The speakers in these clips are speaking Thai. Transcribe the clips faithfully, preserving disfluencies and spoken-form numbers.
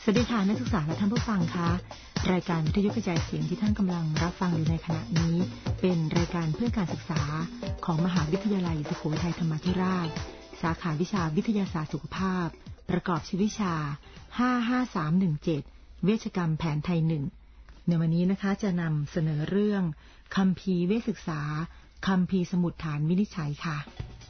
วัสดีค่ะนักศึกษาและท่านผู้ฟังคะรายการวิทยุกระจายเสียงที่ท่านกำลังรับฟังอยู่ในขณะนี้เป็นรายการเพื่อการศึกษาของมหาวิทยาลัยสุโขทัยธรรมาธิราชสาขาวิชาวิทยาศาสตร์สุขภาพประกอบชื่อวิชาห้า ห้า สาม หนึ่ง เจ็ดเวชกรรมแผนไทยหนึ่งในวันนี้นะคะจะนำเสนอเรื่องคัมภีร์เวชศึกษาคัมภีร์สมุดฐานวินิจฉัยค่ะ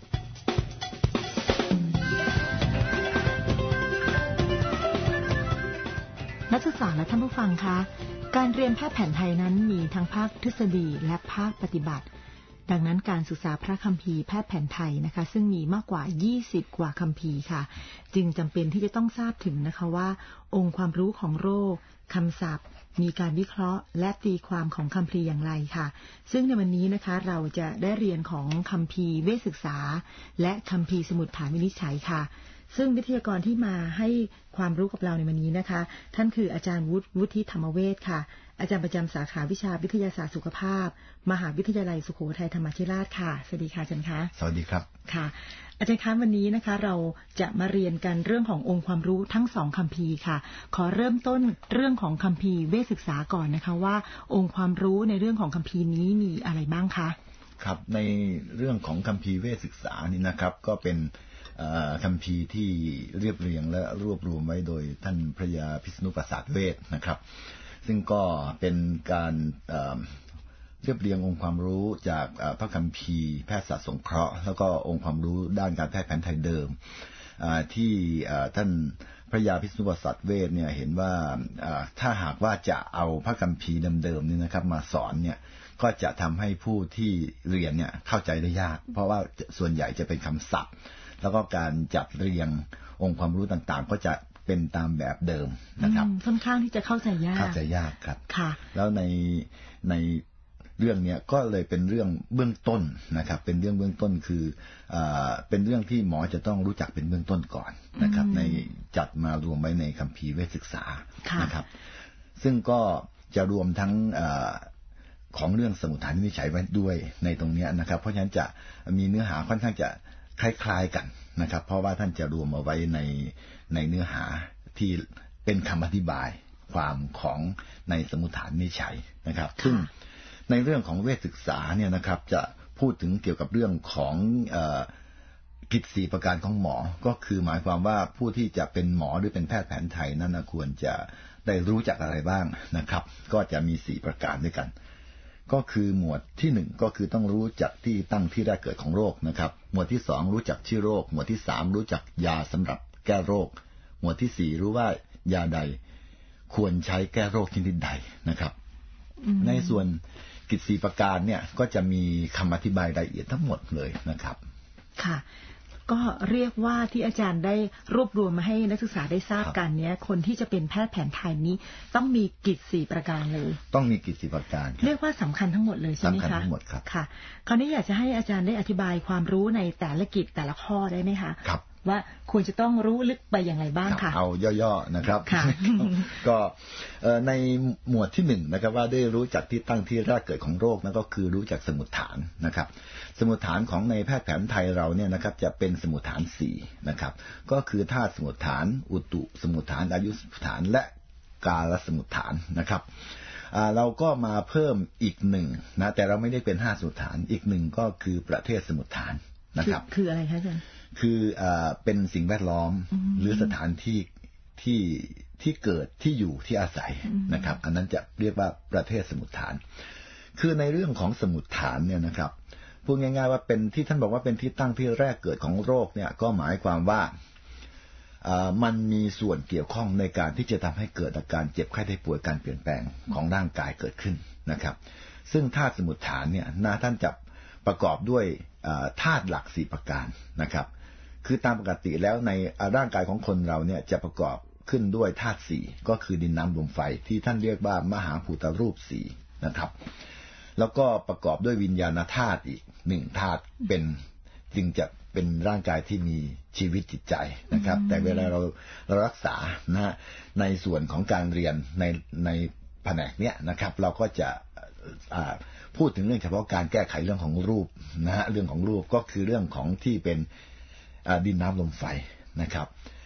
นักศึกษาและท่านผู้ฟังคะการเรียนแพทย์แผนไทยนั้นมีทั้งภาคทฤษฎีและภาคปฏิบัติดังนั้นการศึกษาพระคัมภีร์แพทย์แผนไทยนะคะซึ่งมีมากกว่ายี่สิบกว่าคัมภีร์ค่ะจึงจำเป็นที่จะต้องทราบถึงนะคะว่าองค์ความรู้ของโรคคำศัพท์มีการวิเคราะห์และตีความของคัมภีร์อย่างไรค่ะซึ่งในวันนี้นะคะเราจะได้เรียนของคัมภีร์เวชศึกษาและคัมภีร์สมุดฐานวินิจฉัยค่ะซึ่งวิทยากรที่มาให้ความรู้กับเราในวันนี้นะคะท่านคืออาจารย์วุฒิวุฒิธรรมเวชค่ะอาจารย์ประจำสาขาวิชาวิทยาศาสตร์สุขภาพมหาวิทยาลัยสุโขทัยธรรมาธิราชค่ะสวัสดีค่ะอาจารย์คะสวัสดีครับค่ะอาจารย์คะวันนี้นะคะเราจะมาเรียนกันเรื่องขององค์ความรู้ทั้งสองคัมภีร์ค่ะขอเริ่มต้นเรื่องของคัมภีร์เวชศึกษาก่อนนะคะว่าองค์ความรู้ในเรื่องของคัมภีร์นี้มีอะไรบ้างคะครับในเรื่องของคัมภีร์เวชศึกษานี่นะครับก็เป็นคัมภีร์ที่เรียบเรียงและรวบรวมไว้โดยท่านพระยาพิษณุปราสาทเวชนะครับซึ่งก็เป็นการเรียบเรียงองค์ความรู้จากพระคัมภีร์แพทยศาสตร์สงเคราะห์แล้วก็องค์ความรู้ด้านการแพทย์แผนไทยเดิมที่ท่านพระยาพิษณุปราสาทเวชเนี่ยเห็นว่าถ้าหากว่าจะเอาพระคัมภีร์เดิมๆนี่นะครับมาสอนเนี่ยก็จะทำให้ผู้ที่เรียนเนี่ยเข้าใจได้ยากเพราะว่าส่วนใหญ่จะเป็นคำศัพท์แล้วก็การจัดเรียงองค์ความรู้ต่างๆก็จะเป็นตามแบบเดิมนะครับค่อนข้างที่จะเข้าใจยากเข้าใจยากครับค่ะแล้วในในเรื่องนี้ก็เลยเป็นเรื่องเบื้องต้นนะครับเป็นเรื่องเบื้องต้นคืออ่าเป็นเรื่องที่หมอจะต้องรู้จักเป็นเบื้องต้นก่อนนะครับในจัดมารวมไว้ในคัมภีร์เวชศึกษานะครับซึ่งก็จะรวมทั้งอ่าของเรื่องสมุดฐานวินิจฉัยไว้ด้วยในตรงนี้นะครับเพราะฉะนั้นจะมีเนื้อหาค่อนข้างจะคล้ายๆกันนะครับเพราะว่าท่านจะรวมเอาไว้ในในเนื้อหาที่เป็นคำอธิบายความของในสมุดฐานวินิจฉัยนะครับซึ่งในเรื่องของเวชศึกษาเนี่ยนะครับจะพูดถึงเกี่ยวกับเรื่องของเอ่อกิจสี่ประการของหมอก็คือหมายความว่าผู้ที่จะเป็นหมอหรือเป็นแพทย์แผนไทยนั้นควรจะได้รู้จักอะไรบ้างนะครับก็จะมีสี่ประการด้วยกันก็คือหมวดที่หนึ่งก็คือต้องรู้จักที่ตั้งที่แรกเกิดของโรคนะครับหมวดที่สองรู้จักชื่อโรคหมวดที่สามรู้จักยาสำหรับแก้โรคหมวดที่สี่รู้ว่ายาใดควรใช้แก้โรคชนิดใดนะครับในส่วนกิจสี่ประการเนี่ยก็จะมีคำอธิบายรายละเอียดทั้งหมดเลยนะครับค่ะก็เรียกว่าที่อาจารย์ได้รวบรวมมาให้นักศึกษาได้ทราบกันเนี้ยคนที่จะเป็นแพทย์แผนไทยนี้ต้องมีกิจสี่ประการเลยต้องมีกิจสี่ประการเรียกว่าสำคัญทั้งหมดเลยใช่ไหมคะสำคัญทั้งหมดครับค่ะคราวนี้อยากจะให้อาจารย์ได้อธิบายความรู้ในแต่ละกิจแต่ละข้อได้ไหมคะครับว่าควรจะต้องรู้ลึกไปอย่างไรบ้างค่ะเอาย่อๆนะครับก็ในหมวดที่หนึ่งนะครับว่าได้รู้จักที่ตั้งที่แรกเกิดของโรคนั่นก็คือรู้จักสมุดฐานนะครับสมุดฐานของในแพทย์แผนไทยเราเนี่ยนะครับจะเป็นสมุดฐานสี่นะครับก็คือธาตุสมุดฐานอุตุสมุดฐานอายุสมุดฐานและกาลสมุดฐานนะครับเราก็มาเพิ่มอีกหนึ่งนะแต่เราไม่ได้เป็นห้าสมุดฐานอีกหนึ่งก็คือประเทศสมุดฐานนะครับคืออะไรคะอาจารย์คืออ่าเป็นสิ่งแวดล้อมหรือสถานที่ที่ที่เกิดที่อยู่ที่อาศัยนะครับอันนั้นจะเรียกว่าประเทศสมุดฐานคือในเรื่องของสมุดฐานเนี่ยนะครับพูดง่ายๆว่าเป็นที่ท่านบอกว่าเป็นที่ตั้งที่แรกเกิดของโรคเนี่ยก็หมายความว่าอ่ามันมีส่วนเกี่ยวข้องในการที่จะทำให้เกิดอาการเจ็บไข้ได้ป่วยการเปลี่ยนแปลงของร่างกายเกิดขึ้นนะครับซึ่งธาตุสมุดฐานเนี่ยนะท่านจะประกอบด้วยธาตุหลักสี่ประการนะครับคือตามปกติแล้วในร่างกายของคนเราเนี่ยจะประกอบขึ้นด้วยธาตุสี่ก็คือดินน้ำลมไฟที่ท่านเรียกว่ามหาภูตรูปสี่นะครับแล้วก็ประกอบด้วยวิญญาณธาตุอีกหนึ่งธาตุเป็นจึงจะเป็นร่างกายที่มีชีวิตจิตใจนะครับแต่เวลาเราเรารักษานะในส่วนของการเรียนในในแผนกเนี้ยนะครับเราก็จะพูดถึงเรื่องเฉพาะการแก้ไขเรื่องของรูปนะฮะเรื่องของรูปก็คือเรื่องของที่เป็นดินน้ำลมไฟนะครับ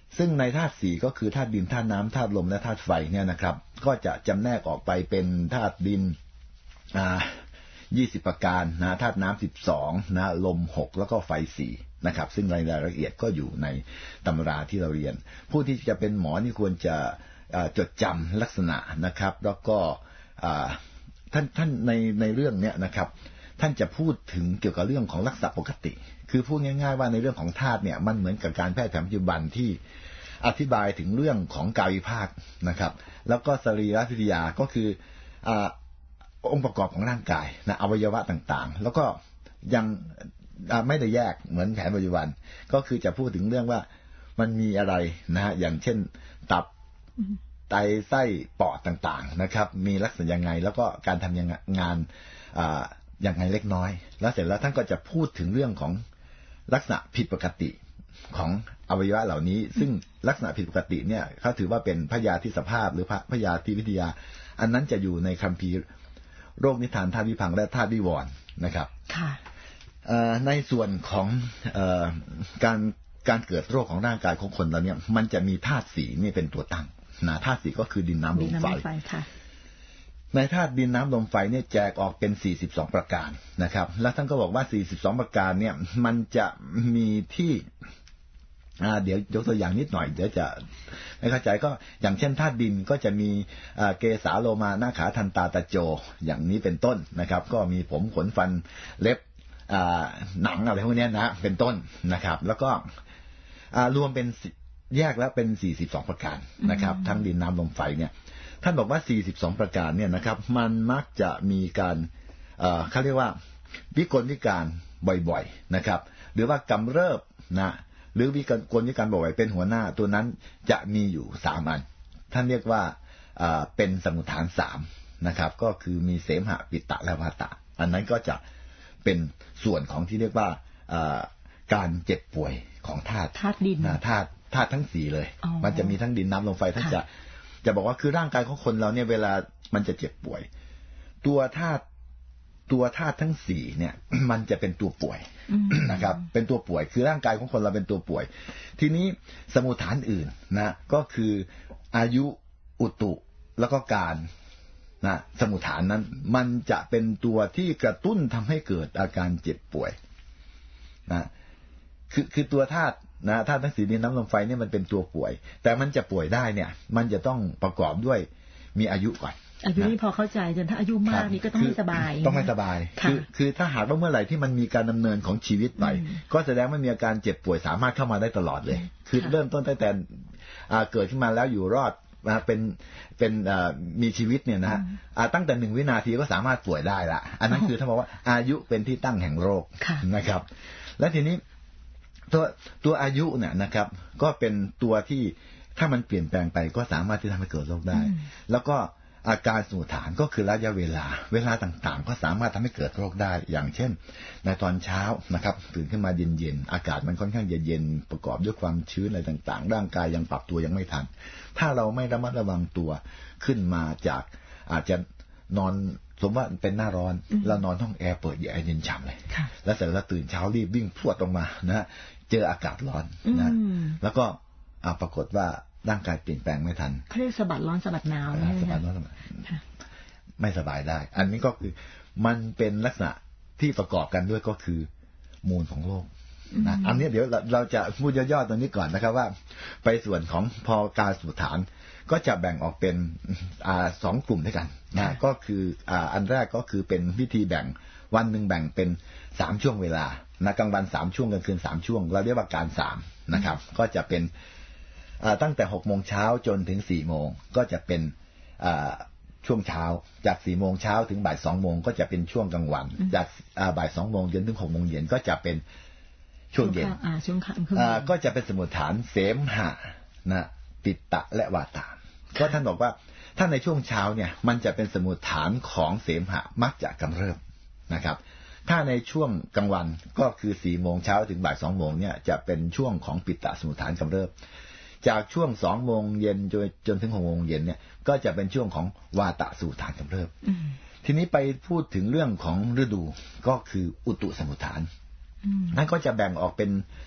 ซึ่งในธาตุสี่ก็คือธาตุดินธาตุน้ำธาตุลมและธาตุไฟเนี่ยนะครับก็จะจำแนกออกไปเป็นธาตุดินอ่ายี่สิบประการนะธาตุน้ำสิบสองนะลมหกแล้วก็ไฟสี่นะครับซึ่งรายละเอียดก็อยู่ในตำราที่เราเรียนผู้ที่จะเป็นหมอนี่ควรจะจดจำลักษณะนะครับแล้วก็ท่านท่านในในเรื่องเนี้ยนะครับท่านจะพูดถึงเกี่ยวกับเรื่องของลักษณะปกติคือพูดง่ายๆว่าในเรื่องของธาตุเนี่ยมันเหมือนกับการแพทย์แผนปัจจุบันที่อธิบายถึงเรื่องของกายวิภาคนะครับแล้วก็สรีรวิทยาก็คืออ่าองค์ประกอบของร่างกายนะอวัยวะต่างๆแล้วก็ยังไม่ได้แยกเหมือนแผนปัจจุบันก็คือจะพูดถึงเรื่องว่ามันมีอะไรนะฮะอย่างเช่นตับไตไส้ปอดต่างๆนะครับมีลักษณะยังไงแล้วก็การทำงานอย่างไงเล็กน้อยแล้วเสร็จแล้วท่านก็จะพูดถึงเรื่องของลักษณะผิดปกติของอวัยวะเหล่านี้ซึ่งลักษณะผิดปกติเนี่ยเขาถือว่าเป็นพยาธิสภาพหรือพยาธิวิทยาอันนั้นจะอยู่ในคัมภีร์โรคนิทานธาตุวิพังค์และธาตุวิวรณ์นะครับค่ะในส่วนของการการเกิดโรคของร่างกายของคนเราเนี่ยมันจะมีธาตุสีนี่เป็นตัวตั้งนะธาตุสีก็คือดินน้ำลมไฟในธาตุดินน้ำลมไฟเนี่ยแจกออกเป็นสี่สิบสองประการนะครับแล้วท่านก็บอกว่าสี่สิบสองประการเนี่ยมันจะมีที่อ่าเดี๋ยวยกตัวอย่างนิดหน่อยเดี๋ยวจะไม่เข้าใจก็อย่างเช่นธาตุดินก็จะมีเกสาโลมาหน้าขาทันตาตะโจอย่างนี้เป็นต้นนะครับก็มีผมขนฟันเล็บหนังอะไรพวกนี้นะเป็นต้นนะครับแล้วก็รวมเป็นแยกแล้วเป็นสี่สิบสองประการนะครับทั้งดินน้ำลมไฟเนี่ยท่านบอกว่าสี่สิบสองประการเนี่ยนะครับมันมักจะมีการเขาเรียกว่าวิกลวิการบ่อยๆนะครับหรือว่ากำเริบนะหรือวิกลวิการบ่อยๆเป็นหัวหน้าตัวนั้นจะมีอยู่สามอันท่านเรียกว่าเป็นสมุฏฐานสามนะครับก็คือมีเสมหะปิตะและวาตะอันนั้นก็จะเป็นส่วนของที่เรียกว่าการเจ็บป่วยของธาตุธาตุดินธาตุธาตุทั้งสี่เลยมันจะมีทั้งดินน้ำลมไฟท่านจะจะบอกว่าคือร่างกายของคนเราเนี่ยเวลามันจะเจ็บป่วยตัวธาตุตัวธาตุทั้งสี่เนี่ยมันจะเป็นตัวป่วยนะครับเป็นตัวป่วยคือร่างกายของคนเราเป็นตัวป่วยทีนี้สมุฏฐานอื่นนะก็คืออายุอุตุแล้วก็การนะสมุฏฐานนั้นมันจะเป็นตัวที่กระตุ้นทำให้เกิดอาการเจ็บป่วยนะคือคือตัวธาตุนะธาตุทั้งสี่ดินน้ำลมไฟเนี่ยมันเป็นตัวป่วยแต่มันจะป่วยได้เนี่ยมันจะต้องประกอบด้วยมีอายุก่อนอายุนี่พอเข้าใจจนถ้าอายุมากนี่ก็ต้องไม่สบายต้องไม่สบายคือคือถ้าหากว่าเมื่อไหร่ที่มันมีการดำเนินของชีวิตไปก็แสดงว่ามีอาการเจ็บป่วยสามารถเข้ามาได้ตลอดเลยคือเริ่มต้นตั้งแต่เกิดขึ้นมาแล้วอยู่รอดนะเป็นเป็นมีชีวิตเนี่ยนะฮะตั้งแต่หนึ่งวินาทีก็สามารถป่วยได้ละอันนั้นคือถ้าบอกว่าอายุเป็นที่ตั้งแห่งโรคนะครับและทีนี้ตัวตัวอายุเนี่ยนะครับก็เป็นตัวที่ถ้ามันเปลี่ยนแปลงไปก็สามารถที่ทำให้เกิดโรคได้แล้วก็อาการสมุฏฐานก็คือระยะเวลาเวลาต่างๆก็สามารถทำให้เกิดโรคได้อย่างเช่นในตอนเช้านะครับตื่นขึ้นมาเย็นๆอากาศมันค่อนข้างเย็นๆประกอบด้วยความชื้นอะไรต่างๆร่างกายยังปรับตัวยังไม่ทันถ้าเราไม่ระมัดระวังตัวขึ้นมาจากอาจจะนอนสมมติว่าเป็นหน้าร้อนแล้วนอนห้องแอร์เปิดแอร์เย็นฉ่ำเลยแล้วเสร็จแล้วตื่นเช้ารีบวิ่งพรวดออกมานะเจออากาศร้อนนะแล้วก็ปรากฏว่าร่างกายเปลี่ยนแปลงไม่ทันเขาเรียกสะบัดร้อนสะบัดหนาวสะบัดร้อนสะบัดไม่สบายได้อันนี้ก็คือมันเป็นลักษณะที่ประกอบกันด้วยก็คือมูลของโรคนะอันนี้เดี๋ยวเราจะพูดย่อๆตรงนี้ก่อนนะครับว่าไปส่วนของพอการสมุฏฐานก็จะแบ่งออกเป็นอ่าสองกลุ่มด้วยกันนะก็คืออ่าอันแรกก็คือเป็นวิธีแบ่งวันหนึ่งแบ่งเป็นสามช่วงเวลานะกลางวันสามช่วงกลางคืนสามช่วงเราเรียกว่าการสามนะครับก็จะเป็นตั้งแต่หกโมงเช้าจนถึงสี่โมงก็จะเป็นช่วงเช้าจากสี่โมงเช้าถึงบ่ายสองโมงก็จะเป็นช่วงกลางวันจากบ่ายสองโมงเย็นถึงหกโมงเย็นก็จะเป็นช่วงเย็นก็จะเป็นสมุฏฐานเสมหะนะปิตะและวาตาก็ท่านบอกว่าถ้าในช่วงเช้าเนี่ยมันจะเป็นสมุฏฐานของเสมหะมักจะกำเริบนะครับถ้าในช่วงกลางวันก็คือสี่โมงเช้าถึงบ่ายสองโมงเนี่ยจะเป็นช่วงของปิตะสมุฏฐานกำเริบจากช่วงสองโมงเย็นจนจนถึงหกโมงเย็นเนี่ยก็จะเป็นช่วงของวาตะสมุฏฐานกำเริบทีนี้ไปพูดถึงเรื่องของฤดูก็คืออุตุสมุฏฐานนั่นก็จะแบ่งออกเป็น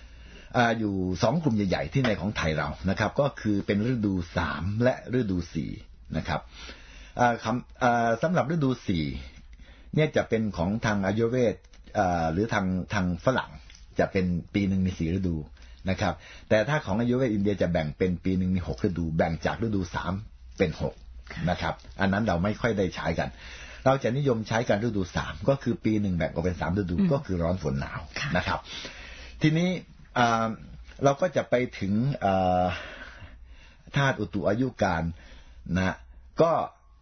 อยู่สองกลุ่มใหญ่ๆที่ในของไทยเรานะครับก็คือเป็นฤดูสามและฤดูสี่นะครับสำหรับฤดูสี่เนี่ยจะเป็นของทางอายุเวทหรือทางทางฝรั่งจะเป็นปีหนึ่งมีสี่ฤดูนะครับแต่ถ้าของอายุเวทอินเดียจะแบ่งเป็นปีหนึ่งมีหกฤดูแบ่งจากฤดูสามเป็นหกนะครับอันนั้นเราไม่ค่อยได้ใช้กันเราจะนิยมใช้กันฤดูสามก็คือปีหนึ่งแบ่งออกเป็นสามฤดูก็คือร้อนฝนหนาวนะครับทีนี้เราก็จะไปถึงธาตุอุตุอายุการนะก็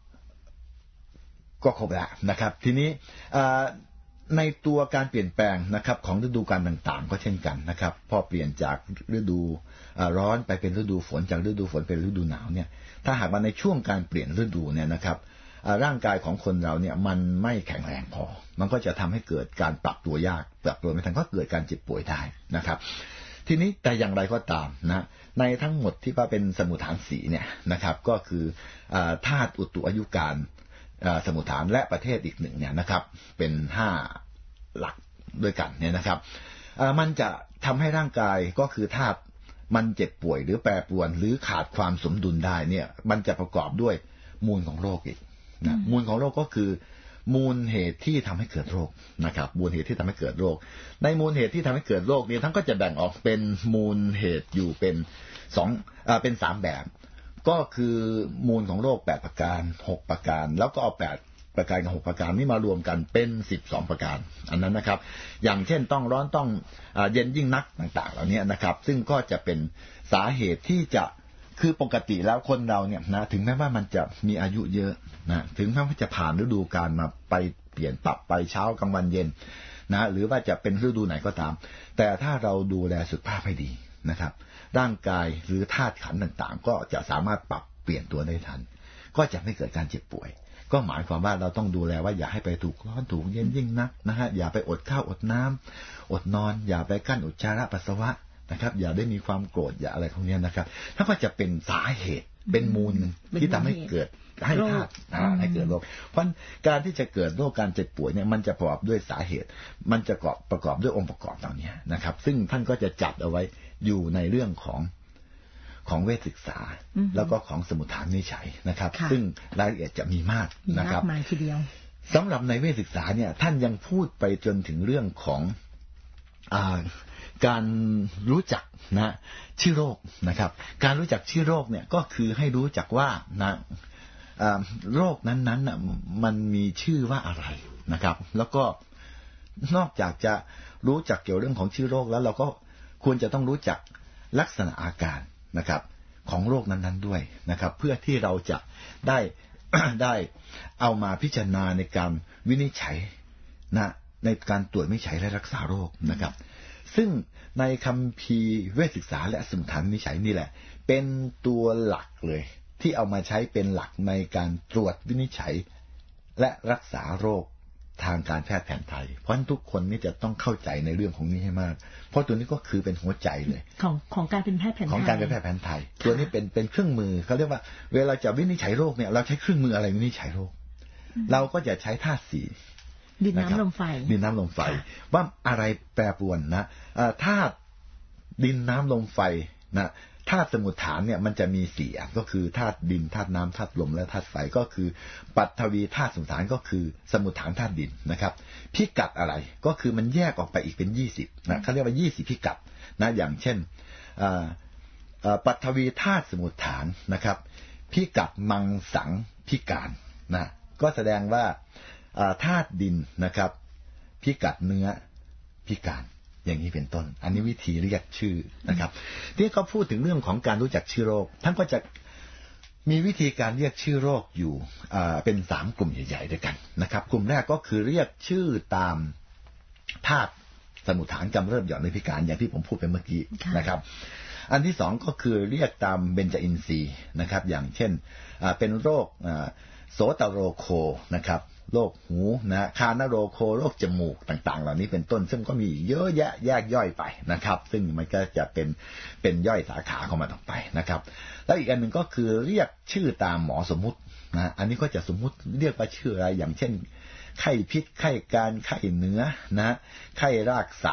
ก็ครบแล้วนะครับทีนี้ในตัวการเปลี่ยนแปลงนะครับของฤดูกาลต่างๆก็เช่นกันนะครับพอเปลี่ยนจากฤดูร้อนไปเป็นฤดูฝนจากฤดูฝนเป็นฤดูหนาวเนี่ยถ้าหากว่าในช่วงการเปลี่ยนฤดูเนี่ยนะครับร่างกายของคนเราเนี่ยมันไม่แข็งแรงพอมันก็จะทำให้เกิดการปรับตัวยากปรับตัวไม่ทันก็เกิดการเจ็บป่วยได้นะครับทีนี้แต่อย่างไรก็ตามนะในทั้งหมดที่ว่าเป็นสมุทฐานสีเนี่ยนะครับก็คือธาตุอุตุอายุการสมุทฐานและประเทศอีกหนึ่งเนี่ยนะครับเป็นห้าหลักด้วยกันเนี่ยนะครับมันจะทำให้ร่างกายก็คือธาตุมันเจ็บป่วยหรือแปรปรวนหรือขาดความสมดุลได้เนี่ยมันจะประกอบด้วยมูลของโรคอีกนะมูลของโรคก็คือมูลเหตุที่ทำให้เกิดโรคนะครับมูลเหตุที่ทำให้เกิดโรคในมูลเหตุที่ทำให้เกิดโรคนี้ทั้งก็จะแบ่งออกเป็นมูลเหตุอยู่เป็นสองอ่าเป็นสามแบบก็คือมูลของโรคแปดประการหกประการแล้วก็เอาแปดประการกับหกประการนี้มารวมกันเป็นสิบสองประการอันนั้นนะครับอย่างเช่นต้องร้อนต้องเย็นยิ่งนักต่างๆเหล่านี้นะครับซึ่งก็จะเป็นสาเหตุที่จะคือปกติแล้วคนเราเนี่ยนะถึงแม้ว่ามันจะมีอายุเยอะนะถึงแม้ว่าจะผ่านฤดูกาลมาไปเปลี่ยนปรับไปเช้ากลางวันเย็นนะหรือว่าจะเป็นฤดูไหนก็ตามแต่ถ้าเราดูแลสุขภาพให้ดีนะครับร่างกายหรือธาตุขันธ์ต่างๆก็จะสามารถปรับเปลี่ยนตัวได้ทันก็จะไม่เกิดการเจ็บป่วยก็หมายความว่าเราต้องดูแลว่าอย่าให้ไปถูกร้อนถูกเย็นยิ่งนักนะฮะอย่าไปอดข้าวอดน้ำอดนอนอย่าไปกั้นอุจจาระปัสสาวะนะครับอย่าได้มีความโกรธอย่าอะไรพวกนี้นะครับถ้าก็จะเป็นสาเหตุเป็นมูลที่ทำให้เกิดให้ธาตุให้เกิดโรคเพราะการที่จะเกิดโรคการเจ็บป่วยเนี่ยมันจะประกอบด้วยสาเหตุมันจะประกอบด้วยองค์ประกอบเหล่านี้นะครับซึ่งท่านก็จะจัดเอาไว้อยู่ในเรื่องของของเวชศึกษาแล้วก็ของสมุทฐานวิจัยนะครับซึ่งรายละเอียดจะมีมากนะครับมากมายทีเดียวสำหรับในเวชศึกษาเนี่ยท่านยังพูดไปจนถึงเรื่องของอ่าการรู้จักนะชื่อโรคนะครับการรู้จักชื่อโรคเนี่ยก็คือให้รู้จักว่านะโรคนั้นๆน่ะมันมีชื่อว่าอะไรนะครับแล้วก็นอกจากจะรู้จักเกี่ยวเรื่องของชื่อโรคแล้วเราก็ควรจะต้องรู้จักลักษณะอาการนะครับของโรคนั้นๆด้วยนะครับเพื่อที่เราจะได้ ได้เอามาพิจารณาในการวินิจฉัยนะในการตรวจวินิจฉัยและรักษาโรคนะครับซึ่งในคัมภีร์เวชศึกษาและสมุทฐานวินิจฉัยนี่แหละเป็นตัวหลักเลยที่เอามาใช้เป็นหลักในการตรวจวินิจฉัยและรักษาโรคทางการแพทย์แผนไทยเพราะฉะนั้นทุกคนนี่จะต้องเข้าใจในเรื่องของนี้ให้มากเพราะตัวนี้ก็คือเป็นหัวใจเลยของของการเป็นแพทย์แผนไทยของการเป็นแพทย์แผนไทยตัวนี้เป็นเป็นเครื่องมือเขาเรียกว่าเวลาจะวินิจฉัยโรคเนี่ยเราใช้เครื่องมืออะไรวินิจฉัยโรคเราก็จะใช้ธาตุสีดินน้ำลมไฟดินน้ำลมไฟว่าอะไรแปรปรวนนะธาตุดินน้ำลมไฟนะธาตุสมุทฐานเนี่ยมันจะมีสี่อันก็คือธาตุดินธาตุน้ำธาตุลมและธาตุไฟก็คือปัทวีธาตุสมุทฐานก็คือสมุทฐานธาตุดินนะครับพิกัดอะไรก็คือมันแยกออกไปอีกเป็นยี่สิบนะเขาเรียกว่ายี่สิบพิกัดนะอย่างเช่นปัทวีธาตุสมุทฐานนะครับพิกัดมังสังพิการนะก็แสดงว่าธาตุดินนะครับพิกัดเนื้อพิการอย่างนี้เป็นต้นอันนี้วิธีเรียกชื่อนะครับที่เขาพูดถึงเรื่องของการรู้จักชื่อโรคท่านก็จะมีวิธีการเรียกชื่อโรคอยู่เป็นสามกลุ่มใหญ่ๆด้วยกันนะครับกลุ่มแรกก็คือเรียกชื่อตามธาตุสมุทฐานกำเริบหย่อนในพิการอย่างที่ผมพูดไปเมื่อกี้นะครับอันที่สองก็คือเรียกตามเบญจอินทรีย์นะครับอย่างเช่นเป็นโรคโสตโรโคนะครับโรคหูนะคานโรโคโรคจมูกต่างๆเหล่านี้เป็นต้นซึ่งก็มีเยอะแยะแยกย่อยไปนะครับซึ่งมันก็จะเป็นเป็นย่อยสาขาเข้ามาต่อไปนะครับแล้วอีกอันหนึ่งก็คือเรียกชื่อตามหมอสมมุตินะอันนี้ก็จะสมมุติเรียกว่าชื่ออะไรอย่างเช่นไข้พิษไข้การไข้เนื้อนะไข้รากศาสตร์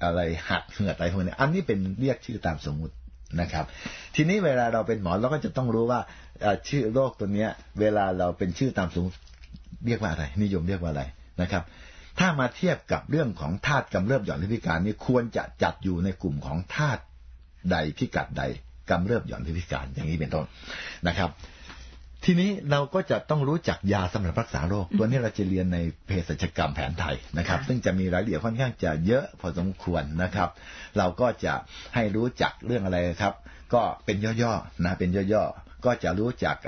อะไรหักเหือดอะไรพวกนี้อันนี้เป็นเรียกชื่อตามสมมุตินะครับทีนี้เวลาเราเป็นหมอเราก็จะต้องรู้ว่าชื่อโรคตัวนี้เวลาเราเป็นชื่อตามสมมุติเรียกว่าอะไรนิยมเรียกว่าอะไรนะครับถ้ามาเทียบกับเรื่องของธาตุกำเริบหย่อนหรือพิการนี่ควรจะจัดอยู่ในกลุ่มของธาตุใดพิกัดใดกำเริบหย่อนหรือพิการอย่างนี้เป็นต้นนะครับทีนี้เราก็จะต้องรู้จักยาสำหรับรักษาโรคตัวนี้เราจะเรียนในเภสัชกรรมแผนไทยนะครับซึ่งจะมีรายละเอียดค่อนข้างจะเยอะพอสมควรนะครับเราก็จะให้รู้จักเรื่องอะไรครับก็เป็นย่อๆนะเป็นย่อๆก็จะรู้จัก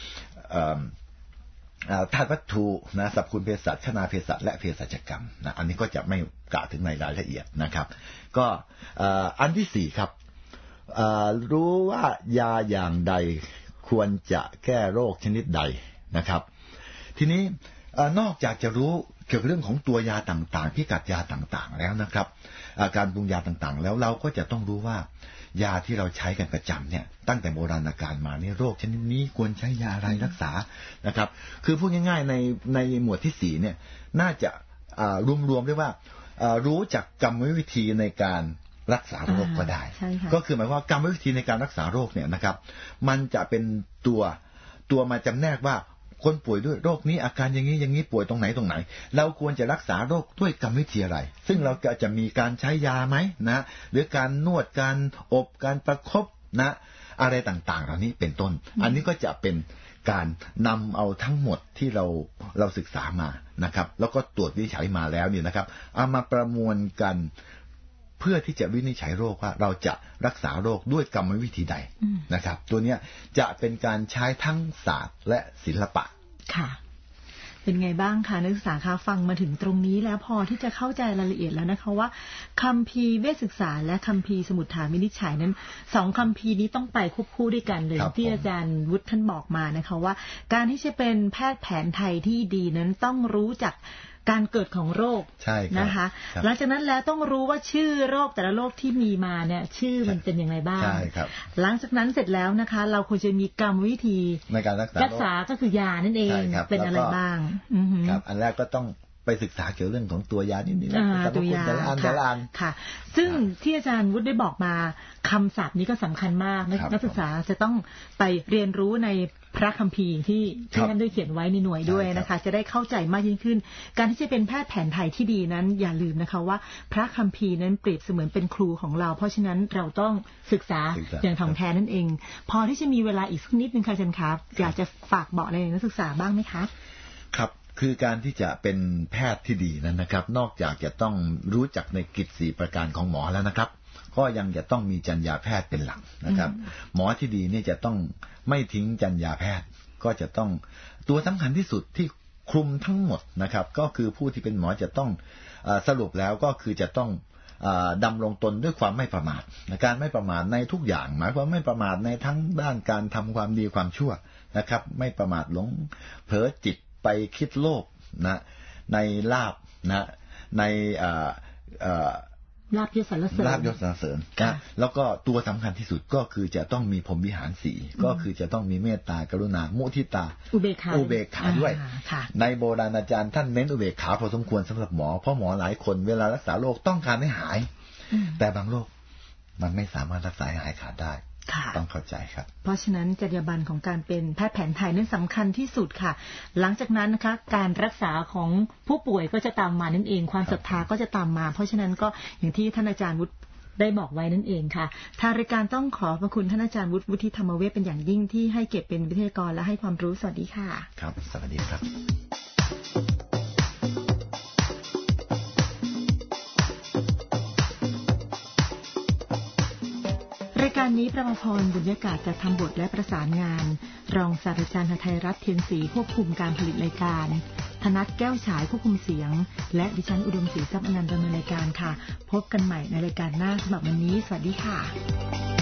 ธาตุวัตถุนะสรรพคุณเภสัชคณาเภสัชและเภสัชกรรมนะอันนี้ก็จะไม่กล่าวถึงในรายละเอียดนะครับก็อันที่สี่ครับรู้ว่ายาอย่างใดควรจะแก้โรคชนิดใดนะครับทีนี้นอกจากจะรู้เกี่ยวกับเรื่องของตัวยาต่างๆพิกัดยาต่างๆแล้วนะครับการปรุงยาต่างๆแล้วเราก็จะต้องรู้ว่ายาที่เราใช้กันประจำเนี่ยตั้งแต่โบราณกาลมาเนี่ยโรคชนิดนี้ควรใช้ยาอะไรรักษานะครับคือพูดง่ายๆในในหมวดที่สี่เนี่ยน่าจะรวมๆได้ว่ารู้จักกรรมวิธีในการรักษาโรคก็ได้ก็คือหมายว่ากรรมวิธีในการรักษาโรคเนี่ยนะครับมันจะเป็นตัวตัวมาจำแนกว่าคนป่วยด้วยโรคนี้อาการอย่างนี้อย่างนี้ป่วยตรงไหนตรงไหนเราควรจะรักษาโรคด้วยกรรมวิธีอะไรซึ่งเราก็จะมีการใช้ยาไหมนะหรือการนวดการอบการประคบนะอะไรต่างๆเหล่านี้เป็นต้นอันนี้ก็จะเป็นการนำเอาทั้งหมดที่เราเราศึกษามานะครับแล้วก็ตรวจวินิจฉัยมาแล้วเนี่ยนะครับเอามาประมวลกันเพื่อที่จะวินิจฉัยโรคว่าเราจะรักษาโรคด้วยกรรมวิธีใดนะครับตัวนี้จะเป็นการใช้ทั้งศาสตร์และศิลปะค่ะเป็นไงบ้างคะนักศึกษาคะฟังมาถึงตรงนี้แล้วพอที่จะเข้าใจรายละเอียดแล้วนะคะว่าคัมภีร์เวชศึกษาและคัมภีร์สมุดฐานวินิจฉัยนั้นสองคัมภีร์นี้ต้องไปควบคู่ด้วยกันเลยที่อาจารย์วุฒิท่านบอกมานะคะว่าการที่จะเป็นแพทย์แผนไทยที่ดีนั้นต้องรู้จักการเกิดของโรคนะคะหลังจากนั้นแล้วต้องรู้ว่าชื่อโรคแต่ละโรคที่มีมาเนี่ยชื่อมันเป็นยังไงบ้างหลังจากนั้นเสร็จแล้วนะคะเราควรจะมีกรรมวิธีในการรักษารักษาก็คือยานั่นเองเป็นอะไรบ้างครับอันแรกก็ต้องไปศึกษาเกี่ยวเรื่องของตัวยานิดนึงตัวยาค่ะซึ่งที่อาจารย์วุฒิได้บอกมาคำศัพท์นี้ก็สำคัญมากนักศึกษาจะต้องไปเรียนรู้ในพระคัมภีร์ที่ที่ท่านได้เขียนไว้ในหน่วยด้วยนะคะจะได้เข้าใจมากยิ่งขึ้นการที่จะเป็นแพทย์แผนไทยที่ดีนั้นอย่าลืมนะคะว่าพระคัมภีร์นั้นเปรียบเสมือนเป็นครูของเราเพราะฉะนั้นเราต้องศึกษาอย่างถ่องแท้นั่นเองพอที่จะมีเวลาอีกสักนิดนึงค่ะอาจารย์ครับอยากจะฝากบอกอะไรนักศึกษาบ้างไหมคะครับคือการที่จะเป็นแพทย์ที่ดีนั้นนะครับนอกจากจะต้องรู้จักในกิจสี่ประการของหมอแล้วนะครับก็ยังจะต้องมีจรรยาแพทย์เป็นหลักนะครับหมอที่ดีนี่จะต้องไม่ทิ้งจรรยาแพทย์ก็จะต้องตัวสำคัญที่สุดที่คลุมทั้งหมดนะครับก็คือผู้ที่เป็นหมอจะต้องสรุปแล้วก็คือจะต้องดำรงตนด้วยความไม่ประมาทการไม่ประมาทในทุกอย่างหมายความไม่ประมาทในทั้งด้านการทำความดีความชั่วนะครับไม่ประมาทหลงเผลอจิตไปคิดโลภนะในลาภนะในลาภยศสรรเสริญลาภยศสรรเสริญนะแล้วก็ตัวสำคัญที่สุดก็คือจะต้องมีพรหมวิหารสี่ก็คือจะต้องมีเมตตากรุณามุทิตาอุเบกขาอุเบกขาด้วยในโบราณอาจารย์ท่านเน้นอุเบกขาพอสมควรสำหรับหมอเพราะหมอหลายคนเวลารักษาโรคต้องการให้หายแต่บางโรคมันไม่สามารถรักษาให้หายขาดได้ต้องเข้าใจครับเพราะฉะนั้นจรรยาบรรณของการเป็นแพทย์แผนไทยนั้นสำคัญที่สุดค่ะหลังจากนั้นนะคะการรักษาของผู้ป่วยก็จะตามมานั่นเองความศรัทธาก็จะตามมาเพราะฉะนั้นก็อย่างที่ท่านอาจารย์วุฒิได้บอกไว้นั่นเองค่ะทางรายการต้องขอพระคุณท่านอาจารย์วุฒิวุฒิธรรมเวชเป็นอย่างยิ่งที่ให้เกียรติเป็นวิทยากรและให้ความรู้สวัสดีค่ะครับสวัสดีครับรายการนี้ประภพรบุญญากาศจะทำบทและประสานงานรองศาสตราจารย์ไทยรัฐเทียนศรีควบคุมการผลิตรายการธนัทแก้วฉายควบคุมเสียงและดิฉันอุดมศรีทรัพย์อนันต์ดำเนินรายการค่ะพบกันใหม่ในรายการหน้าสำหรับวันนี้สวัสดีค่ะ